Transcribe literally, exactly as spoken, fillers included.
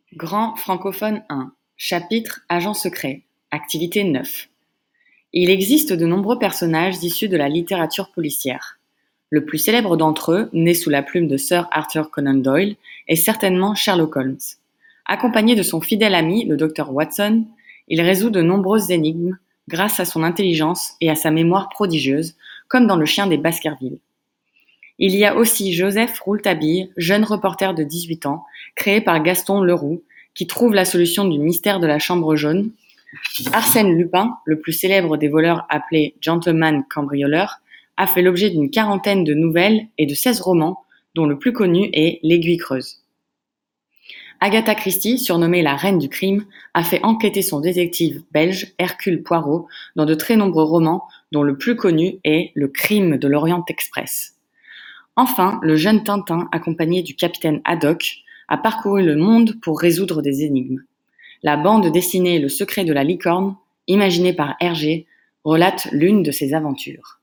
Grand francophone un. Chapitre Agents secrets. Activité neuf. Il existe de nombreux personnages issus de la littérature policière. Le plus célèbre d'entre eux, né sous la plume de Sir Arthur Conan Doyle, est certainement Sherlock Holmes. Accompagné de son fidèle ami, le docteur Watson, il résout de nombreuses énigmes grâce à son intelligence et à sa mémoire prodigieuse, comme dans Le Chien des Baskerville. Il y a aussi Joseph Rouletabille, jeune reporter de dix-huit ans, créé par Gaston Leroux, qui trouve la solution du mystère de la chambre jaune. Arsène Lupin, le plus célèbre des voleurs appelé gentleman cambrioleur, a fait l'objet d'une quarantaine de nouvelles et de seize romans, dont le plus connu est L'Aiguille creuse. Agatha Christie, surnommée la reine du crime, a fait enquêter son détective belge Hercule Poirot dans de très nombreux romans, dont le plus connu est Le crime de l'Orient Express. Enfin, le jeune Tintin, accompagné du capitaine Haddock, a parcouru le monde pour résoudre des énigmes. La bande dessinée Le secret de la licorne, imaginée par Hergé, relate l'une de ses aventures.